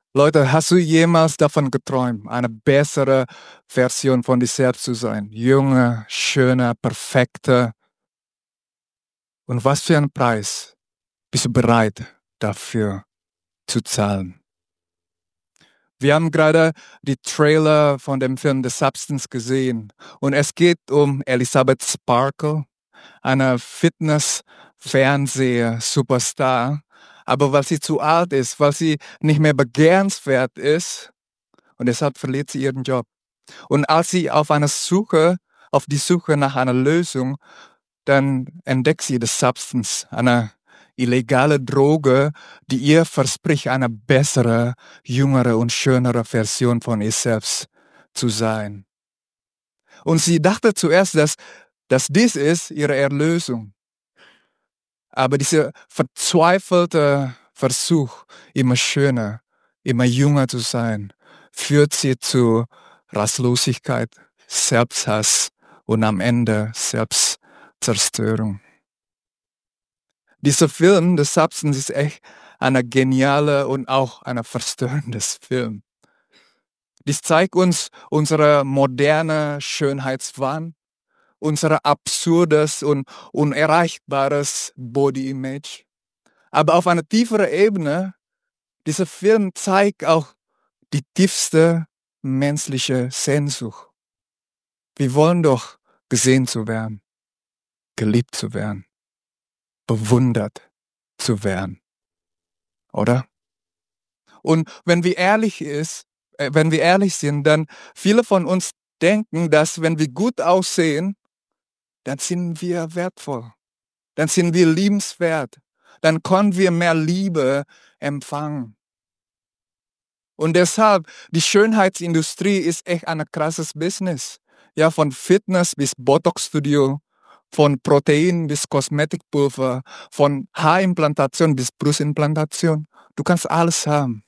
Leute, hast du jemals davon geträumt, eine bessere Version von dir selbst zu sein? Jünger, schöner, perfekter. Und was für einen Preis bist du bereit dafür zu zahlen? Wir haben gerade die Trailer von dem Film The Substance gesehen. Und es geht um Elizabeth Sparkle, eine Fitness-Fernseher-Superstar. Aber weil sie zu alt ist, weil sie nicht mehr begehrenswert ist, und deshalb verliert sie ihren Job. Und als sie auf die Suche nach einer Lösung, dann entdeckt sie die Substance, eine illegale Droge, die ihr verspricht, eine bessere, jüngere und schönere Version von ihr selbst zu sein. Und sie dachte zuerst, dass dies ist ihre Erlösung. Aber dieser verzweifelte Versuch, immer schöner, immer jünger zu sein, führt sie zu Rastlosigkeit, Selbsthass und am Ende Selbstzerstörung. Dieser Film, The Substance, ist echt eine geniale und auch ein verstörendes Film. Dies zeigt uns unsere moderne Schönheitswahn, unser absurdes und unerreichbares Body Image. Aber auf einer tieferen Ebene, dieser Film zeigt auch die tiefste menschliche Sehnsucht. Wir wollen doch gesehen zu werden, geliebt zu werden, bewundert zu werden, oder? Und wenn wir ehrlich sind, dann viele von uns denken, dass wenn wir gut aussehen, dann sind wir wertvoll, dann sind wir liebenswert, dann können wir mehr Liebe empfangen. Und deshalb, die Schönheitsindustrie ist echt ein krasses Business. Ja, von Fitness bis Botox-Studio, von Protein bis Kosmetikpulver, von Haarimplantation bis Brustimplantation. Du kannst alles haben.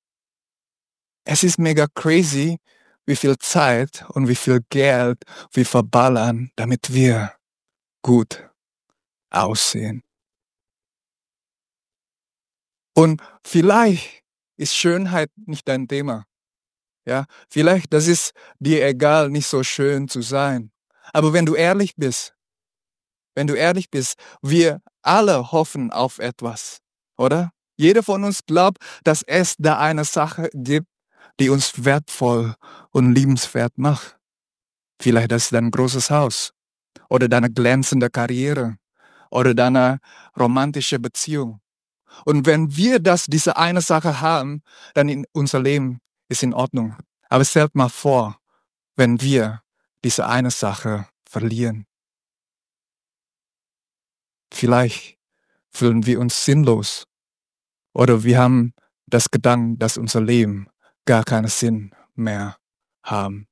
Es ist mega crazy, wie viel Zeit und wie viel Geld wir verballern, damit wir gut aussehen. Und vielleicht ist Schönheit nicht dein Thema. Ja, vielleicht, das ist dir egal, nicht so schön zu sein. Aber wenn du ehrlich bist, wir alle hoffen auf etwas, oder? Jeder von uns glaubt, dass es da eine Sache gibt, die uns wertvoll und liebenswert macht. Vielleicht das ist dein großes Haus oder deine glänzende Karriere oder deine romantische Beziehung. Und wenn wir diese eine Sache haben, dann in unser Leben ist in Ordnung. Aber stellt mal vor, wenn wir diese eine Sache verlieren. Vielleicht fühlen wir uns sinnlos oder wir haben das Gedanken, dass unser Leben gar keinen Sinn mehr haben.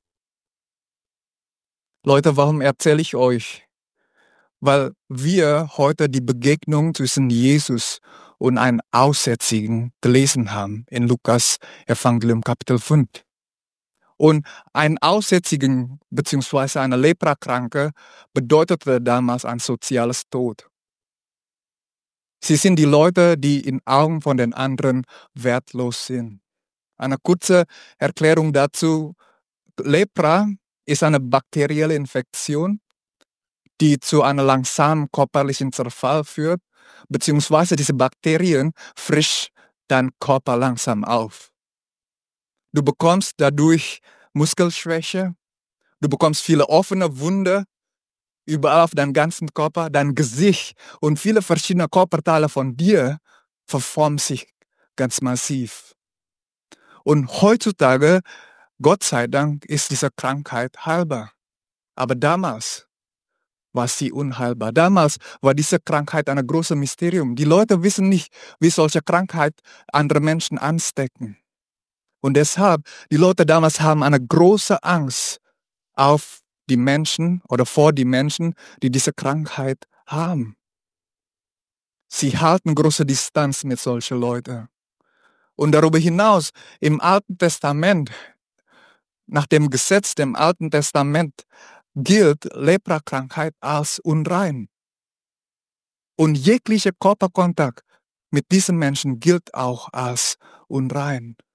Leute, warum erzähle ich euch? Weil wir heute die Begegnung zwischen Jesus und einem Aussätzigen gelesen haben in Lukas Evangelium Kapitel 5. Und ein Aussätzigen bzw. eine Leprakranke bedeutete damals ein soziales Tod. Sie sind die Leute, die in Augen von den anderen wertlos sind. Eine kurze Erklärung dazu. Lepra ist eine bakterielle Infektion, die zu einem langsamen körperlichen Zerfall führt, beziehungsweise diese Bakterien frisch deinen Körper langsam auf. Du bekommst dadurch Muskelschwäche, du bekommst viele offene Wunden überall auf deinem ganzen Körper, dein Gesicht und viele verschiedene Körperteile von dir verformen sich ganz massiv. Und heutzutage, Gott sei Dank, ist diese Krankheit heilbar. Aber damals war sie unheilbar. Damals war diese Krankheit ein großes Mysterium. Die Leute wissen nicht, wie solche Krankheit andere Menschen anstecken. Und deshalb, die Leute damals haben eine große Angst auf die Menschen oder vor die Menschen, die diese Krankheit haben. Sie halten große Distanz mit solchen Leuten. Und darüber hinaus, im Alten Testament, nach dem Gesetz dem Alten Testament, gilt Leprakrankheit als unrein. Und jeglicher Körperkontakt mit diesen Menschen gilt auch als unrein.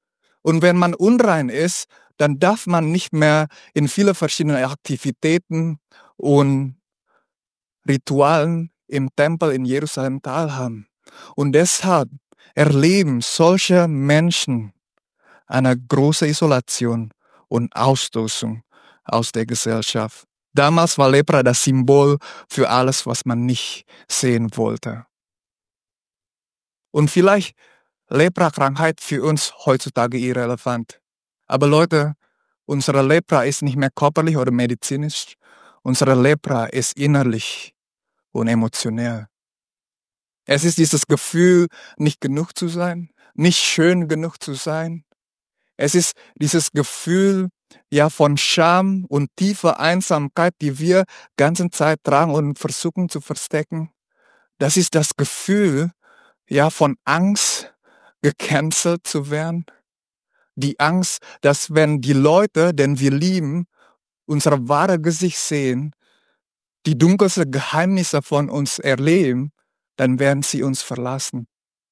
Und wenn man unrein ist, dann darf man nicht mehr in viele verschiedene Aktivitäten und Ritualen im Tempel in Jerusalem teilhaben. Und deshalb erleben solche Menschen eine große Isolation und Ausstoßung aus der Gesellschaft. Damals war Lepra das Symbol für alles, was man nicht sehen wollte. Und vielleicht Lepra-Krankheit für uns heutzutage irrelevant. Aber Leute, unsere Lepra ist nicht mehr körperlich oder medizinisch. Unsere Lepra ist innerlich und emotionell. Es ist dieses Gefühl, nicht genug zu sein, nicht schön genug zu sein. Es ist dieses Gefühl, ja, von Scham und tiefer Einsamkeit, die wir ganze Zeit tragen und versuchen zu verstecken. Das ist das Gefühl, ja, von Angst, gecancelt zu werden. Die Angst, dass wenn die Leute, den wir lieben, unser wahres Gesicht sehen, die dunkelsten Geheimnisse von uns erleben, dann werden sie uns verlassen.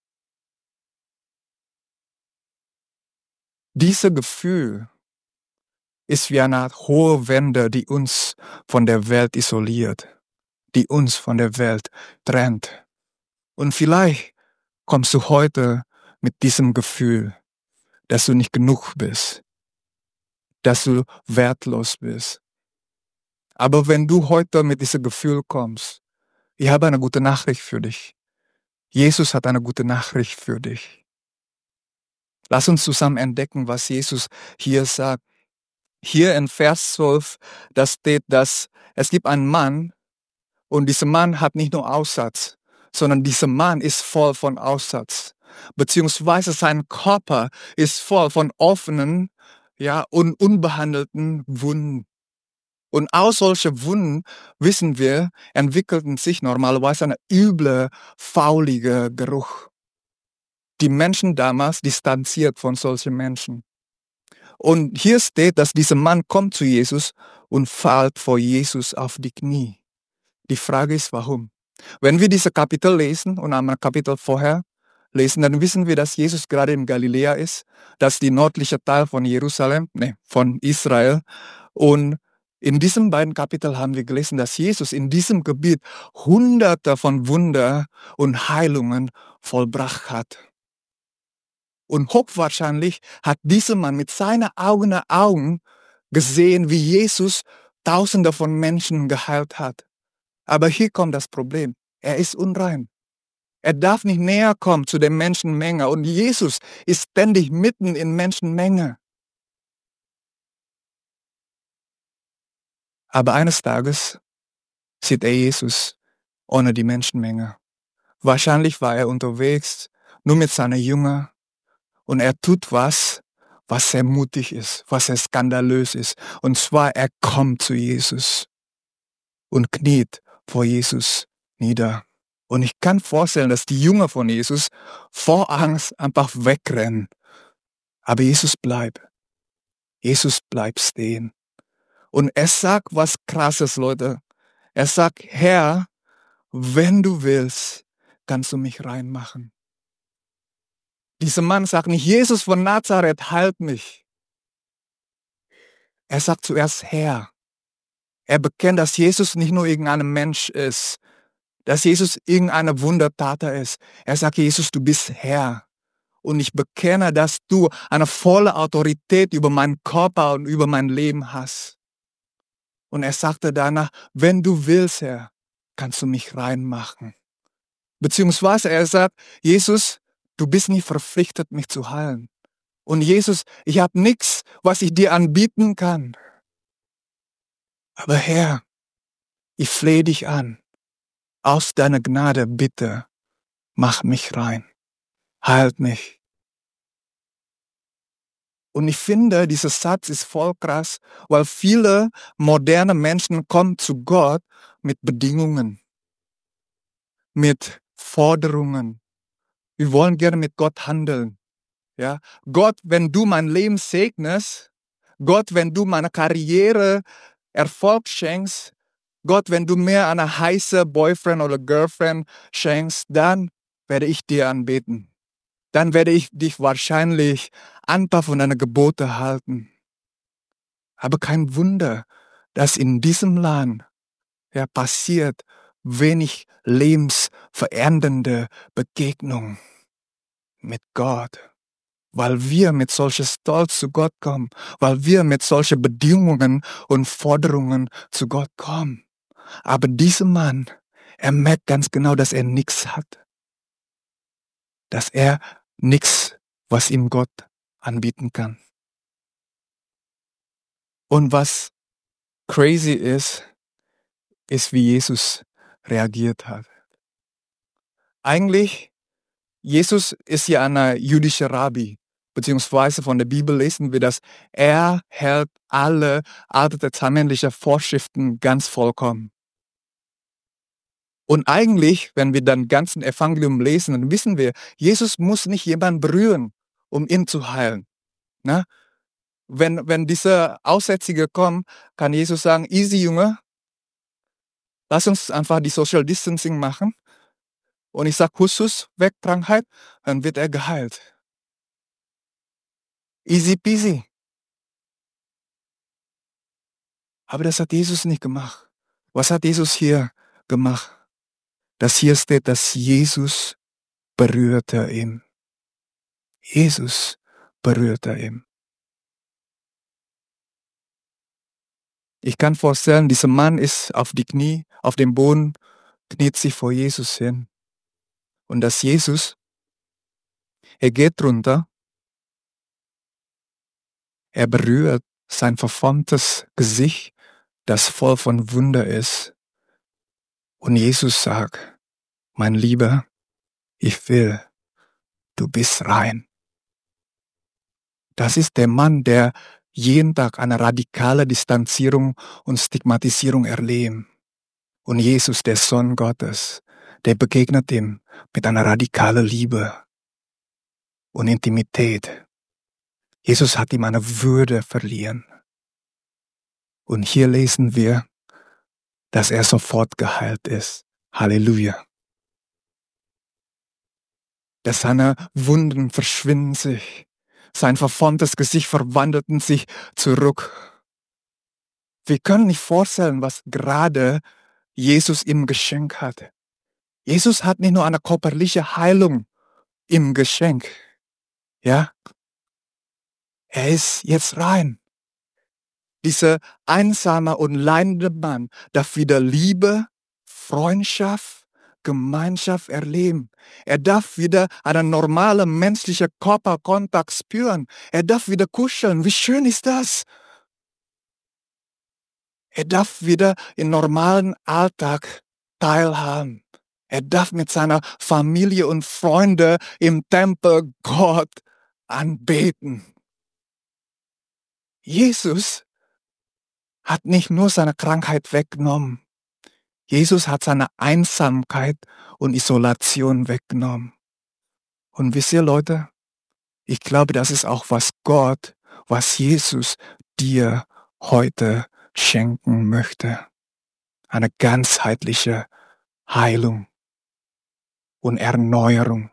Dieses Gefühl ist wie eine Art hohe Wände, die uns von der Welt isoliert, die uns von der Welt trennt. Und vielleicht kommst du heute mit diesem Gefühl, dass du nicht genug bist, dass du wertlos bist. Aber wenn du heute mit diesem Gefühl kommst, ich habe eine gute Nachricht für dich. Jesus hat eine gute Nachricht für dich. Lass uns zusammen entdecken, was Jesus hier sagt. Hier in Vers 12, da steht, dass es gibt einen Mann und dieser Mann hat nicht nur Aussatz, sondern dieser Mann ist voll von Aussatz. Beziehungsweise sein Körper ist voll von offenen, ja, und unbehandelten Wunden. Und aus solchen Wunden, wissen wir, entwickelten sich normalerweise ein übler, fauliger Geruch. Die Menschen damals distanziert von solchen Menschen. Und hier steht, dass dieser Mann kommt zu Jesus und fällt vor Jesus auf die Knie. Die Frage ist, warum? Wenn wir diese Kapitel lesen und einmal Kapitel vorher lesen, dann wissen wir, dass Jesus gerade in Galiläa ist, dass die nördliche Teil von von Israel. Und in diesen beiden Kapiteln haben wir gelesen, dass Jesus in diesem Gebiet Hunderte von Wunder und Heilungen vollbracht hat. Und hochwahrscheinlich hat dieser Mann mit seinen eigenen Augen gesehen, wie Jesus Tausende von Menschen geheilt hat. Aber hier kommt das Problem. Er ist unrein. Er darf nicht näher kommen zu der Menschenmenge. Und Jesus ist ständig mitten in Menschenmenge. Aber eines Tages sieht er Jesus ohne die Menschenmenge. Wahrscheinlich war er unterwegs, nur mit seinen Jüngern. Und er tut was sehr mutig ist, was sehr skandalös ist. Und zwar, er kommt zu Jesus und kniet vor Jesus nieder. Und ich kann vorstellen, dass die Jünger von Jesus vor Angst einfach wegrennen. Aber Jesus bleibt. Jesus bleibt stehen. Und er sagt was Krasses, Leute. Er sagt, Herr, wenn du willst, kannst du mich reinmachen. Dieser Mann sagt nicht, Jesus von Nazareth, halt mich. Er sagt zuerst Herr. Er bekennt, dass Jesus nicht nur irgendein Mensch ist, dass Jesus irgendeine Wundertater ist. Er sagt, Jesus, du bist Herr. Und ich bekenne, dass du eine volle Autorität über meinen Körper und über mein Leben hast. Und er sagte danach, wenn du willst, Herr, kannst du mich reinmachen. Beziehungsweise er sagt, Jesus, du bist nicht verpflichtet, mich zu heilen. Und Jesus, ich habe nichts, was ich dir anbieten kann. Aber Herr, ich flehe dich an. Aus deiner Gnade, bitte, mach mich rein. Heilt mich. Und ich finde, dieser Satz ist voll krass, weil viele moderne Menschen kommen zu Gott mit Bedingungen, mit Forderungen. Wir wollen gerne mit Gott handeln. Ja? Gott, wenn du mein Leben segnest, Gott, wenn du meine Karriere Erfolg schenkst, Gott, wenn du mir eine heiße Boyfriend oder Girlfriend schenkst, dann werde ich dir anbeten. dann werde ich dich wahrscheinlich ein paar von deinen Gebote halten. Aber kein Wunder, dass in diesem Land passiert wenig lebensverändernde Begegnung mit Gott. Weil wir mit solcher Stolz zu Gott kommen, weil wir mit solchen Bedingungen und Forderungen zu Gott kommen. Aber dieser Mann, er merkt ganz genau, dass er nichts hat. Dass er nichts, was ihm Gott anbieten kann. Und was crazy ist wie Jesus reagiert hat. Eigentlich, Jesus ist ja ein jüdischer Rabbi, beziehungsweise von der Bibel lesen wir, dass er hält alle alttestamentlichen Vorschriften ganz vollkommen. Und eigentlich, wenn wir dann ganzen Evangelium lesen, dann wissen wir, Jesus muss nicht jemanden berühren, um ihn zu heilen. Ne? Wenn diese Aussätzige kommen, kann Jesus sagen, easy Junge, lass uns einfach die Social Distancing machen. Und ich sage, Husus, weg, Krankheit, dann wird er geheilt. Easy peasy. Aber das hat Jesus nicht gemacht. Was hat Jesus hier gemacht? Das hier steht, dass Jesus berührte ihn. Jesus berührte ihn. Ich kann vorstellen, dieser Mann ist auf die Knie, auf dem Boden, kniet sich vor Jesus hin. Und dass Jesus, er geht runter, er berührt sein verformtes Gesicht, das voll von Wunder ist. Und Jesus sagt, mein Lieber, ich will, du bist rein. Das ist der Mann, der jeden Tag eine radikale Distanzierung und Stigmatisierung erlebt. Und Jesus, der Sohn Gottes, der begegnet ihm mit einer radikalen Liebe und Intimität. Jesus hat ihm eine Würde verliehen. Und hier lesen wir, dass er sofort geheilt ist. Halleluja. Dass seine Wunden verschwinden sich. Sein verformtes Gesicht verwandelten sich zurück. Wir können nicht vorstellen, was gerade Jesus ihm geschenkt hat. Jesus hat nicht nur eine körperliche Heilung im Geschenk. Ja? Er ist jetzt rein. Dieser einsame und leidende Mann darf wieder Liebe, Freundschaft, Gemeinschaft erleben. Er darf wieder einen normalen menschlichen Körperkontakt spüren. Er darf wieder kuscheln. Wie schön ist das? Er darf wieder im normalen Alltag teilhaben. Er darf mit seiner Familie und Freunden im Tempel Gott anbeten. Jesus hat nicht nur seine Krankheit weggenommen. Jesus hat seine Einsamkeit und Isolation weggenommen. Und wisst ihr, Leute, ich glaube, das ist auch was Jesus dir heute schenken möchte. Eine ganzheitliche Heilung und Erneuerung.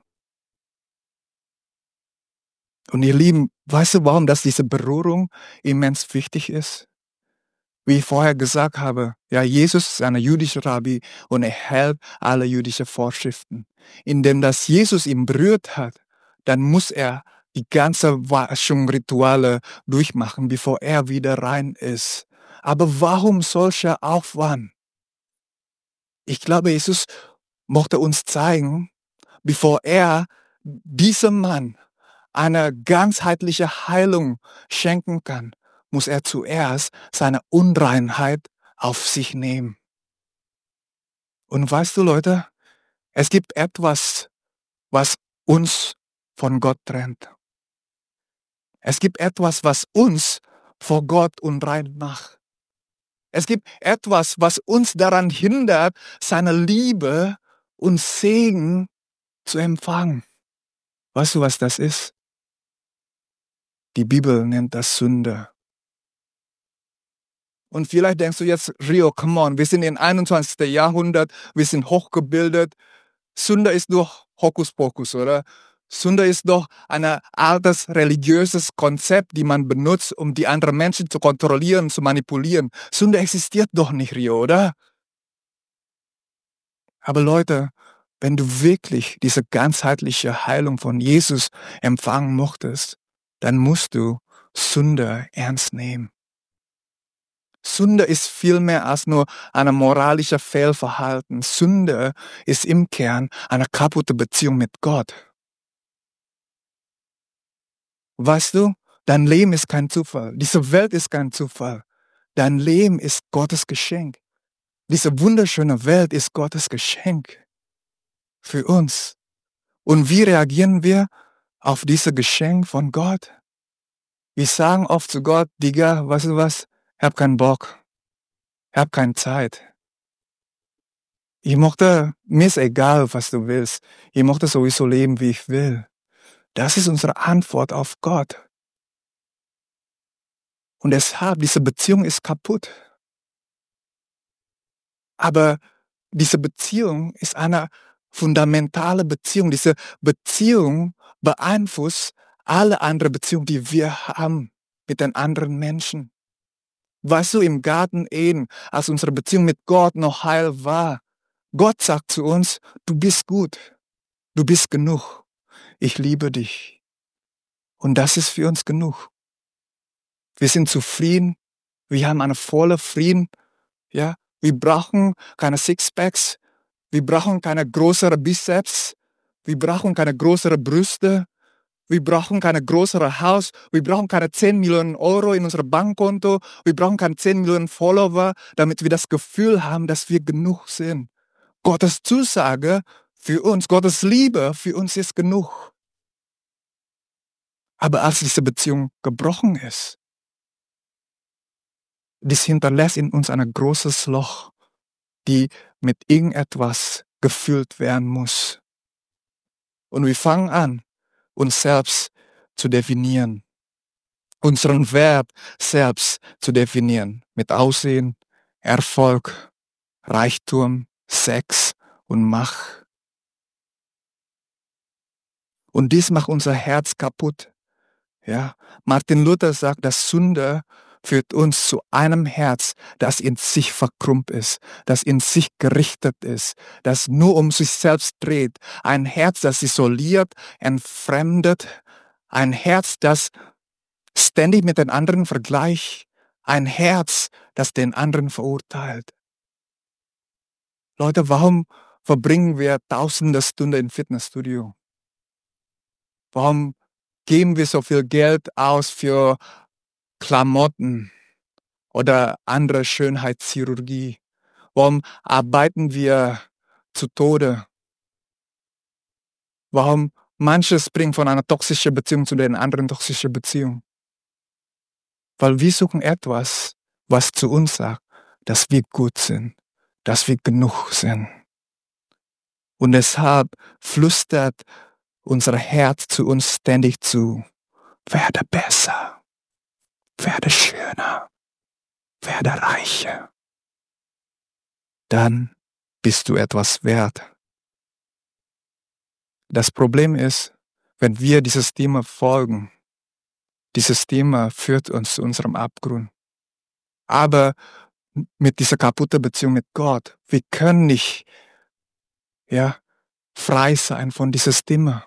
Und ihr Lieben, weißt du, warum diese Berührung immens wichtig ist? Wie ich vorher gesagt habe, ja, Jesus ist ein jüdischer Rabbi und er hält alle jüdischen Vorschriften. Indem das Jesus ihn berührt hat, dann muss er die ganze Waschung-Rituale durchmachen, bevor er wieder rein ist. Aber warum solcher Aufwand? Ich glaube, Jesus mochte uns zeigen, bevor er diesem Mann eine ganzheitliche Heilung schenken kann, muss er zuerst seine Unreinheit auf sich nehmen. Und weißt du, Leute, es gibt etwas, was uns von Gott trennt. Es gibt etwas, was uns vor Gott unrein macht. Es gibt etwas, was uns daran hindert, seine Liebe und Segen zu empfangen. Weißt du, was das ist? Die Bibel nennt das Sünde. Und vielleicht denkst du jetzt, Rio, come on, wir sind im 21. Jahrhundert, wir sind hochgebildet. Sünde ist nur Hokuspokus, oder? Sünde ist doch ein altes religiöses Konzept, die man benutzt, um die anderen Menschen zu kontrollieren, zu manipulieren. Sünde existiert doch nicht, Rio, oder? Aber Leute, wenn du wirklich diese ganzheitliche Heilung von Jesus empfangen möchtest, dann musst du Sünde ernst nehmen. Sünde ist viel mehr als nur ein moralisches Fehlverhalten. Sünde ist im Kern eine kaputte Beziehung mit Gott. Weißt du, dein Leben ist kein Zufall. Diese Welt ist kein Zufall. Dein Leben ist Gottes Geschenk. Diese wunderschöne Welt ist Gottes Geschenk für uns. Und wie reagieren wir auf dieses Geschenk von Gott? Wir sagen oft zu Gott, Digga, weißt du was? Ich hab keinen Bock. Ich hab keine Zeit. Mir ist egal, was du willst. Ich möchte sowieso leben, wie ich will. Das ist unsere Antwort auf Gott. Und deshalb, diese Beziehung ist kaputt. Aber diese Beziehung ist eine fundamentale Beziehung. Diese Beziehung beeinflusst alle anderen Beziehungen, die wir haben mit den anderen Menschen. Weißt du, im Garten Eden, als unsere Beziehung mit Gott noch heil war, Gott sagt zu uns, du bist gut, du bist genug, ich liebe dich. Und das ist für uns genug. Wir sind zufrieden, wir haben einen vollen Frieden, ja. Wir brauchen keine Sixpacks, wir brauchen keine größeren Bizeps, wir brauchen keine größeren Brüste, wir brauchen keine größere Haus, wir brauchen keine 10 Millionen Euro in unserem Bankkonto, wir brauchen keine 10 Millionen Follower, damit wir das Gefühl haben, dass wir genug sind. Gottes Zusage für uns, Gottes Liebe für uns ist genug. Aber als diese Beziehung gebrochen ist, dies hinterlässt in uns ein großes Loch, die mit irgendetwas gefüllt werden muss. Und wir fangen an, uns selbst zu definieren, unseren Wert selbst zu definieren, mit Aussehen, Erfolg, Reichtum, Sex und Macht. Und dies macht unser Herz kaputt. Ja, Martin Luther sagt, dass Sünde führt uns zu einem Herz, das in sich verkrümmt ist, das in sich gerichtet ist, das nur um sich selbst dreht. Ein Herz, das isoliert, entfremdet. Ein Herz, das ständig mit den anderen vergleicht. Ein Herz, das den anderen verurteilt. Leute, warum verbringen wir tausende Stunden im Fitnessstudio? Warum geben wir so viel Geld aus für Klamotten oder andere Schönheitschirurgie? Warum arbeiten wir zu Tode? Warum manche springen von einer toxischen Beziehung zu der anderen toxischen Beziehung? Weil wir suchen etwas, was zu uns sagt, dass wir gut sind, dass wir genug sind. Und deshalb flüstert unser Herz zu uns ständig zu, werde besser, werde schöner, werde reicher. Dann bist du etwas wert. Das Problem ist, wenn wir dieses Thema folgen, dieses Thema führt uns zu unserem Abgrund. Aber mit dieser kaputten Beziehung mit Gott, wir können nicht, ja, frei sein von dieses Thema.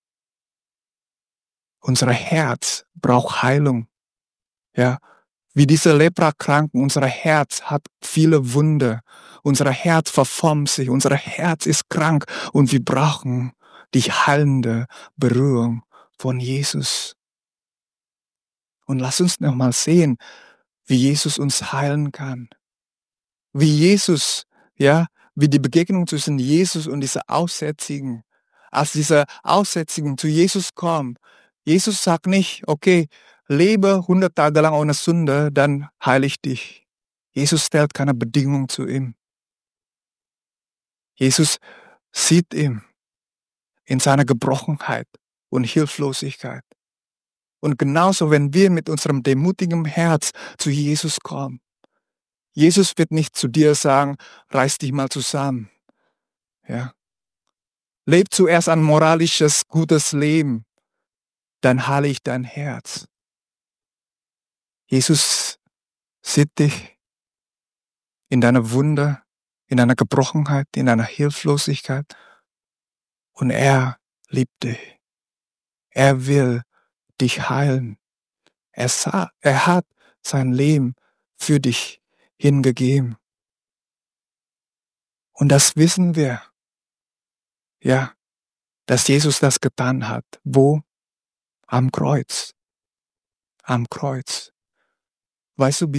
Unser Herz braucht Heilung. Ja, wie diese Leprakranken, unser Herz hat viele Wunde. Unser Herz verformt sich, unser Herz ist krank und wir brauchen die heilende Berührung von Jesus. Und lass uns nochmal sehen, wie Jesus uns heilen kann. Wie Jesus, ja, wie die Begegnung zwischen Jesus und dieser Aussätzigen. Als dieser Aussätzigen zu Jesus kommt, Jesus sagt nicht, okay, lebe 100 Tage lang ohne Sünde, dann heile ich dich. Jesus stellt keine Bedingung zu ihm. Jesus sieht ihn in seiner Gebrochenheit und Hilflosigkeit. Und genauso, wenn wir mit unserem demutigen Herz zu Jesus kommen, Jesus wird nicht zu dir sagen, reiß dich mal zusammen. Ja. Leb zuerst ein moralisches, gutes Leben, dann heile ich dein Herz. Jesus sieht dich in deiner Wunde, in deiner Gebrochenheit, in deiner Hilflosigkeit und er liebt dich. Er will dich heilen. Er hat sein Leben für dich hingegeben. Und das wissen wir, ja, dass Jesus das getan hat. Wo? Am Kreuz. Am Kreuz. Weißt du,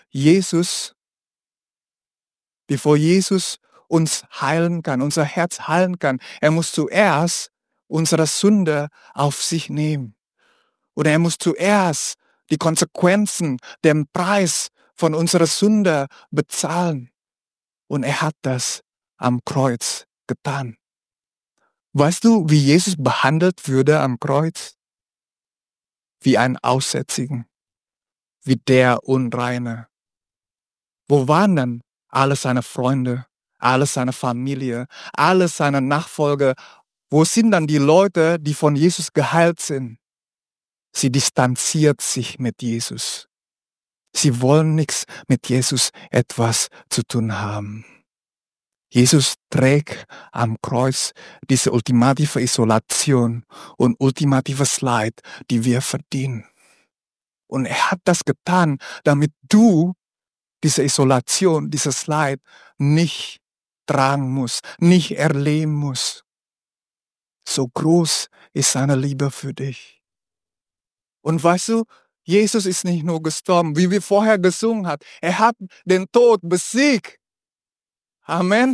bevor Jesus uns heilen kann, unser Herz heilen kann, er muss zuerst unsere Sünde auf sich nehmen. Oder er muss zuerst die Konsequenzen, den Preis von unserer Sünde bezahlen. Und er hat das am Kreuz getan. Weißt du, wie Jesus behandelt würde am Kreuz? Wie ein Aussätzigen, wie der Unreine. Wo waren dann alle seine Freunde, alle seine Familie, alle seine Nachfolger? Wo sind dann die Leute, die von Jesus geheilt sind? Sie distanziert sich mit Jesus. Sie wollen nichts mit Jesus etwas zu tun haben. Jesus trägt am Kreuz diese ultimative Isolation und ultimatives Leid, die wir verdienen. Und er hat das getan, damit du diese Isolation, dieses Leid nicht tragen musst, nicht erleben musst. So groß ist seine Liebe für dich. Und weißt du, Jesus ist nicht nur gestorben, wie wir vorher gesungen haben. Er hat den Tod besiegt. Amen.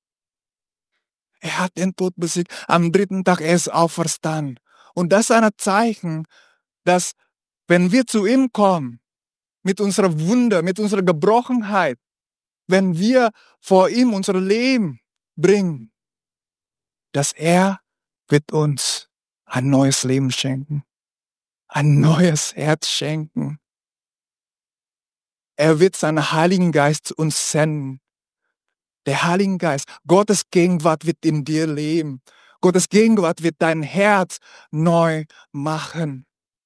Er hat den Tod besiegt. Am dritten Tag er ist auferstanden. Und das ist ein Zeichen, dass wenn wir zu ihm kommen, mit unserer Wunde, mit unserer Gebrochenheit, wenn wir vor ihm unser Leben bringen, dass er wird uns ein neues Leben schenken, ein neues Herz schenken. Er wird seinen Heiligen Geist uns senden. Der Heilige Geist, Gottes Gegenwart wird in dir leben. Gottes Gegenwart wird dein Herz neu machen.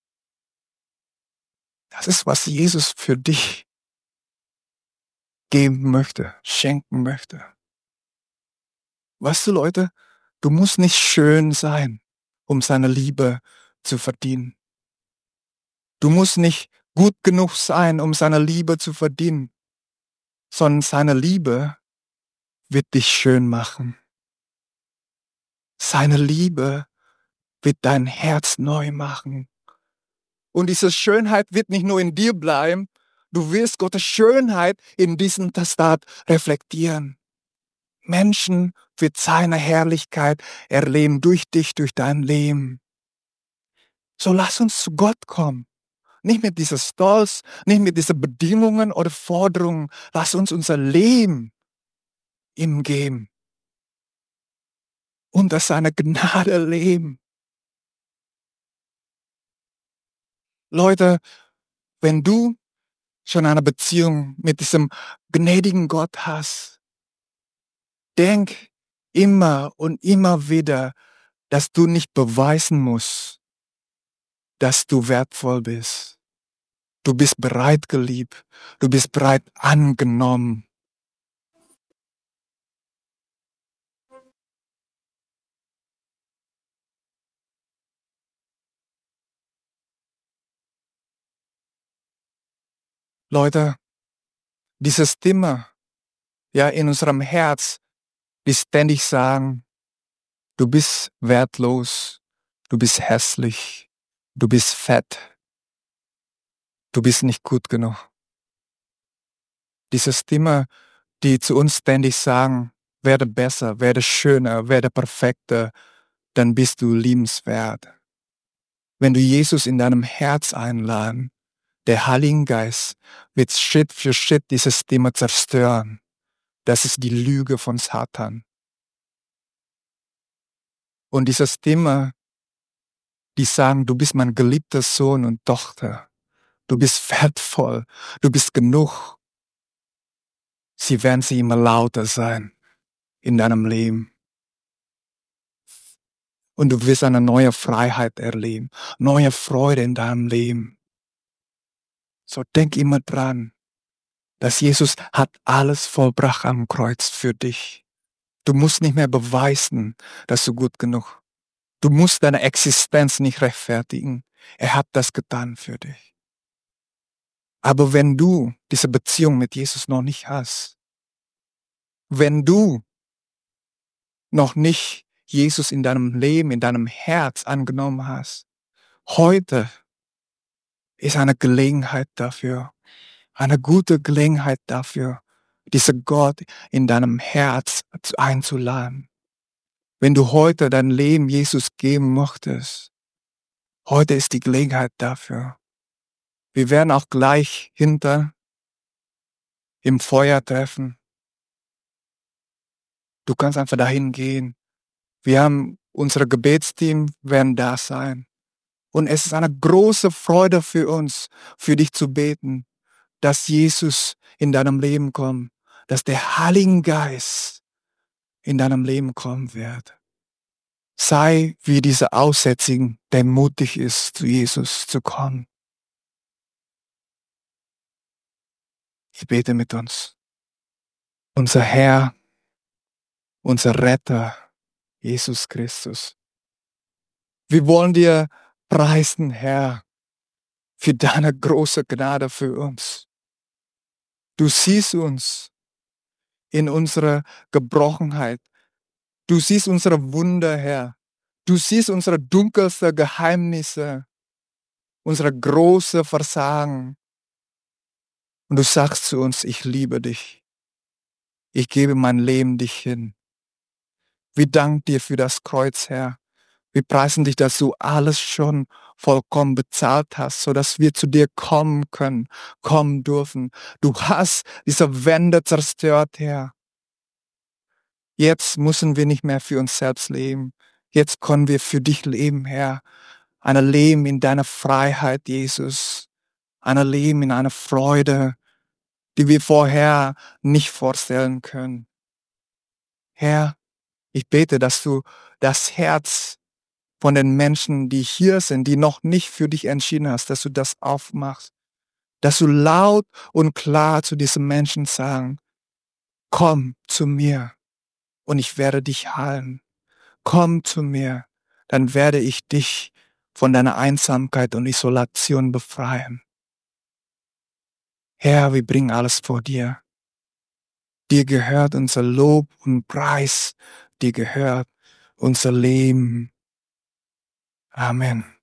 Das ist, was Jesus für dich geben möchte, schenken möchte. Weißt du, Leute, du musst nicht schön sein, um seine Liebe zu verdienen. Du musst nicht gut genug sein, um seine Liebe zu verdienen, sondern seine Liebe wird dich schön machen. Seine Liebe wird dein Herz neu machen. Und diese Schönheit wird nicht nur in dir bleiben, du wirst Gottes Schönheit in diesem Testat reflektieren. Menschen wird seine Herrlichkeit erleben durch dich, durch dein Leben. So lass uns zu Gott kommen. Nicht mit dieser Stolz, nicht mit diesen Bedingungen oder Forderungen. Lass uns unser Leben ihm geben. Unter seiner Gnade leben. Leute, wenn du schon eine Beziehung mit diesem gnädigen Gott hast, denk immer und immer wieder, dass du nicht beweisen musst, dass du wertvoll bist. Du bist bereit geliebt. Du bist bereit angenommen. Leute, diese Stimme, ja, in unserem Herz, die ständig sagen, du bist wertlos, du bist hässlich, du bist fett, du bist nicht gut genug. Diese Stimme, die zu uns ständig sagen, werde besser, werde schöner, werde perfekter, dann bist du liebenswert. Wenn du Jesus in deinem Herz einladen, der Heilige Geist wird Schritt für Schritt diese Stimme zerstören. Das ist die Lüge von Satan. Und diese Stimme, die sagen, du bist mein geliebter Sohn und Tochter. Du bist wertvoll. Du bist genug. Sie werden immer lauter sein in deinem Leben. Und du wirst eine neue Freiheit erleben, neue Freude in deinem Leben. So denk immer dran, dass Jesus hat alles vollbracht am Kreuz für dich. Du musst nicht mehr beweisen, dass du gut genug. Du musst deine Existenz nicht rechtfertigen. Er hat das getan für dich. Aber wenn du diese Beziehung mit Jesus noch nicht hast, wenn du noch nicht Jesus in deinem Leben, in deinem Herz angenommen hast, heute ist eine Gelegenheit dafür, eine gute Gelegenheit dafür, diese Gott in deinem Herz einzuladen. Wenn du heute dein Leben Jesus geben möchtest, heute ist die Gelegenheit dafür. Wir werden auch gleich hinter im Feuer treffen. Du kannst einfach dahin gehen. Wir haben unsere Gebetsteam werden da sein. Und es ist eine große Freude für uns, für dich zu beten, dass Jesus in deinem Leben kommt, dass der Heilige Geist in deinem Leben kommen wird. Sei wie dieser Aussätzigen, der mutig ist, zu Jesus zu kommen. Ich bete mit uns. Unser Herr, unser Retter, Jesus Christus. Wir wollen dir preisen, Herr, für deine große Gnade für uns. Du siehst uns in unserer Gebrochenheit. Du siehst unsere Wunder, Herr. Du siehst unsere dunkelsten Geheimnisse, unsere große Versagen. Und du sagst zu uns, ich liebe dich. Ich gebe mein Leben dich hin. Wir danken dir für das Kreuz, Herr. Wir preisen dich, dass du alles schon vollkommen bezahlt hast, so dass wir zu dir kommen können, kommen dürfen. Du hast diese Wände zerstört, Herr. Jetzt müssen wir nicht mehr für uns selbst leben. Jetzt können wir für dich leben, Herr. Ein Leben in deiner Freiheit, Jesus. Ein Leben in einer Freude, die wir vorher nicht vorstellen können. Herr, ich bete, dass du das Herz von den Menschen, die hier sind, die noch nicht für dich entschieden hast, dass du das aufmachst. Dass du laut und klar zu diesen Menschen sagen, komm zu mir und ich werde dich heilen. Komm zu mir, dann werde ich dich von deiner Einsamkeit und Isolation befreien. Herr, wir bringen alles vor dir. Dir gehört unser Lob und Preis. Dir gehört unser Leben. Amen.